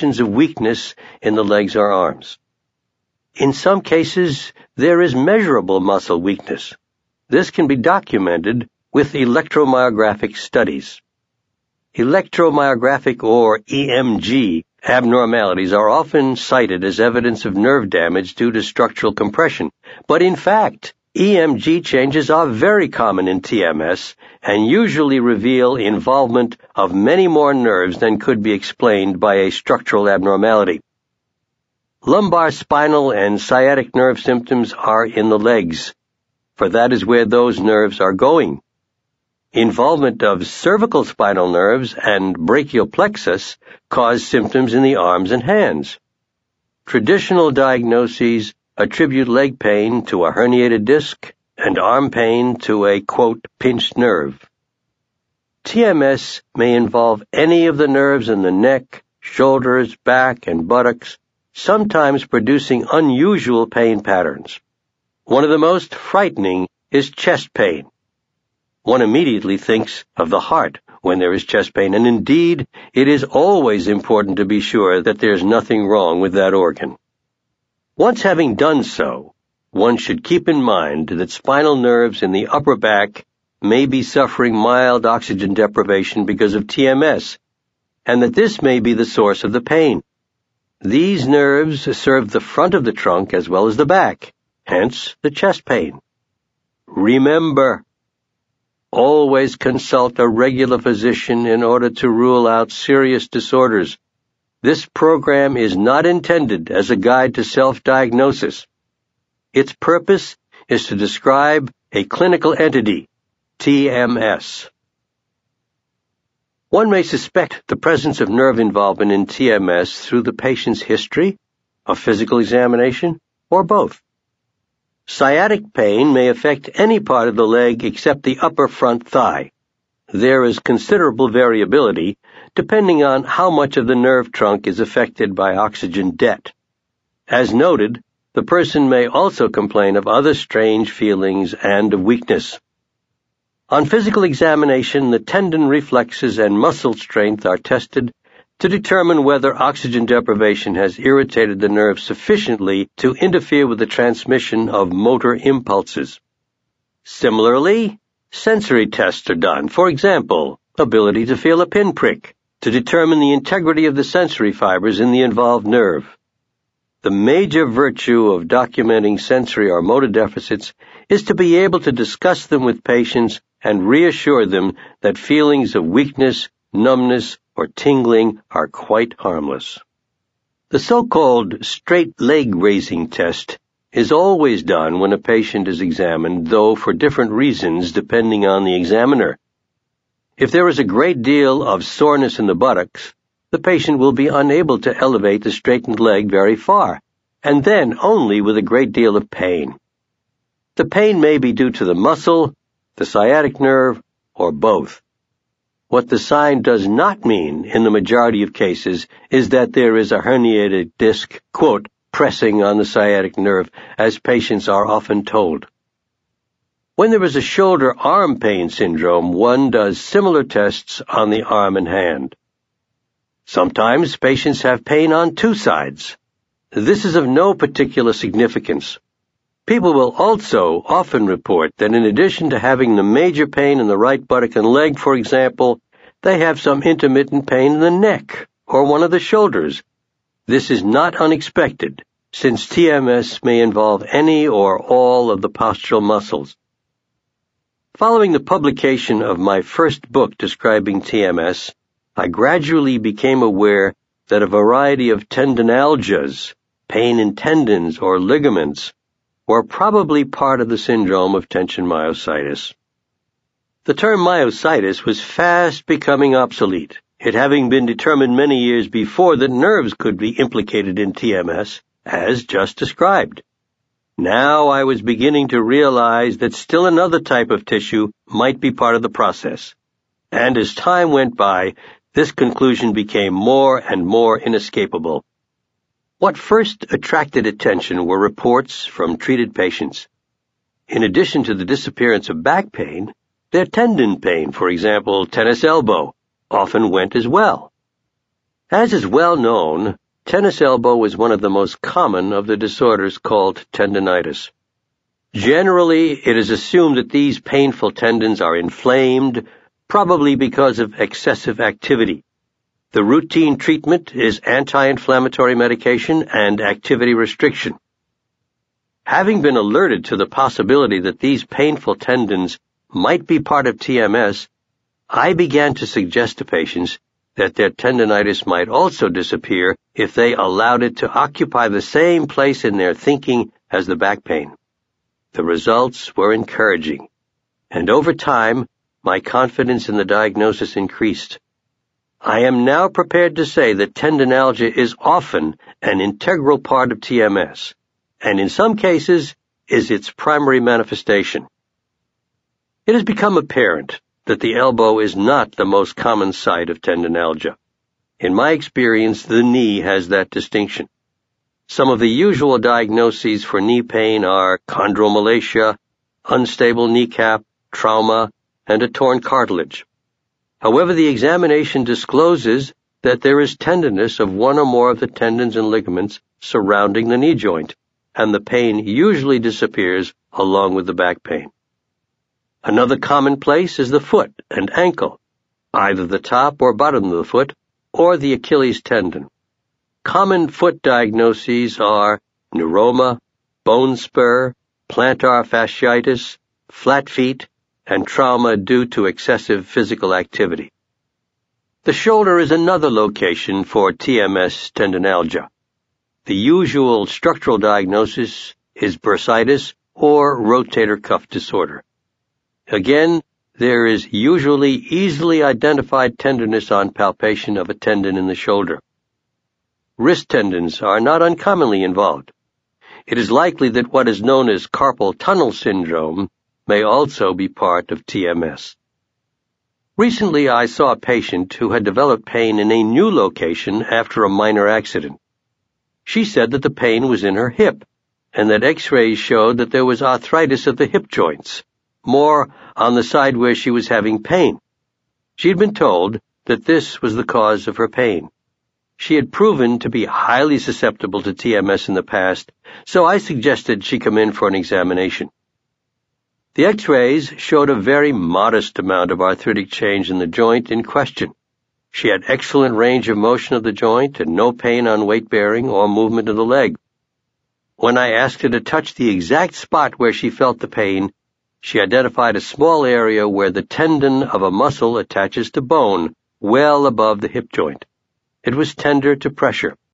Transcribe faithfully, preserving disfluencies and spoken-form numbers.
indications of weakness in the legs or arms. In some cases, there is measurable muscle weakness. This can be documented with electromyographic studies. Electromyographic or E M G abnormalities are often cited as evidence of nerve damage due to structural compression, but in fact, E M G changes are very common in T M S and usually reveal involvement of many more nerves than could be explained by a structural abnormality. Lumbar spinal and sciatic nerve symptoms are in the legs, for that is where those nerves are going. Involvement of cervical spinal nerves and brachial plexus cause symptoms in the arms and hands. Traditional diagnoses attribute leg pain to a herniated disc and arm pain to a, quote, pinched nerve. T M S may involve any of the nerves in the neck, shoulders, back, and buttocks, sometimes producing unusual pain patterns. One of the most frightening is chest pain. One immediately thinks of the heart when there is chest pain, and indeed, it is always important to be sure that there's nothing wrong with that organ. Once having done so, one should keep in mind that spinal nerves in the upper back may be suffering mild oxygen deprivation because of T M S, and that this may be the source of the pain. These nerves serve the front of the trunk as well as the back, hence the chest pain. Remember, always consult a regular physician in order to rule out serious disorders. This program is not intended as a guide to self-diagnosis. Its purpose is to describe a clinical entity, T M S. One may suspect the presence of nerve involvement in T M S through the patient's history, a physical examination, or both. Sciatic pain may affect any part of the leg except the upper front thigh. There is considerable variability depending on how much of the nerve trunk is affected by oxygen debt. As noted, the person may also complain of other strange feelings and of weakness. On physical examination, the tendon reflexes and muscle strength are tested to determine whether oxygen deprivation has irritated the nerve sufficiently to interfere with the transmission of motor impulses. Similarly, sensory tests are done, for example, ability to feel a pinprick, to determine the integrity of the sensory fibers in the involved nerve. The major virtue of documenting sensory or motor deficits is to be able to discuss them with patients and reassure them that feelings of weakness, numbness, or tingling are quite harmless. The so-called straight leg raising test is always done when a patient is examined, though for different reasons depending on the examiner. If there is a great deal of soreness in the buttocks, the patient will be unable to elevate the straightened leg very far, and then only with a great deal of pain. The pain may be due to the muscle, the sciatic nerve, or both. What the sign does not mean in the majority of cases is that there is a herniated disc, quote, pressing on the sciatic nerve, as patients are often told. When there is a shoulder-arm pain syndrome, one does similar tests on the arm and hand. Sometimes patients have pain on two sides. This is of no particular significance. People will also often report that in addition to having the major pain in the right buttock and leg, for example, they have some intermittent pain in the neck or one of the shoulders. This is not unexpected, since T M S may involve any or all of the postural muscles. Following the publication of my first book describing T M S, I gradually became aware that a variety of tendinalgias, pain in tendons or ligaments, were probably part of the syndrome of tension myositis. The term myositis was fast becoming obsolete, it having been determined many years before that nerves could be implicated in T M S, as just described. Now I was beginning to realize that still another type of tissue might be part of the process. And as time went by, this conclusion became more and more inescapable. What first attracted attention were reports from treated patients. In addition to the disappearance of back pain, their tendon pain, for example, tennis elbow, often went as well. As is well known, tennis elbow is one of the most common of the disorders called tendinitis. Generally, it is assumed that these painful tendons are inflamed, probably because of excessive activity. The routine treatment is anti-inflammatory medication and activity restriction. Having been alerted to the possibility that these painful tendons might be part of T M S, I began to suggest to patients that their tendinitis might also disappear if they allowed it to occupy the same place in their thinking as the back pain. The results were encouraging, and over time, my confidence in the diagnosis increased. I am now prepared to say that tendinalgia is often an integral part of T M S, and in some cases is its primary manifestation. It has become apparent that the elbow is not the most common site of tendinalgia. In my experience, the knee has that distinction. Some of the usual diagnoses for knee pain are chondromalacia, unstable kneecap, trauma, and a torn cartilage. However, the examination discloses that there is tenderness of one or more of the tendons and ligaments surrounding the knee joint, and the pain usually disappears along with the back pain. Another common place is the foot and ankle, either the top or bottom of the foot, or the Achilles tendon. Common foot diagnoses are neuroma, bone spur, plantar fasciitis, flat feet, and trauma due to excessive physical activity. The shoulder is another location for T M S tendinalgia. The usual structural diagnosis is bursitis or rotator cuff disorder. Again, there is usually easily identified tenderness on palpation of a tendon in the shoulder. Wrist tendons are not uncommonly involved. It is likely that what is known as carpal tunnel syndrome may also be part of T M S. Recently, I saw a patient who had developed pain in a new location after a minor accident. She said that the pain was in her hip, and that x-rays showed that there was arthritis of the hip joints, more on the side where she was having pain. She had been told that this was the cause of her pain. She had proven to be highly susceptible to T M S in the past, so I suggested she come in for an examination. The x-rays showed a very modest amount of arthritic change in the joint in question. She had excellent range of motion of the joint and no pain on weight-bearing or movement of the leg. When I asked her to touch the exact spot where she felt the pain, she identified a small area where the tendon of a muscle attaches to bone, well above the hip joint. It was tender to pressure,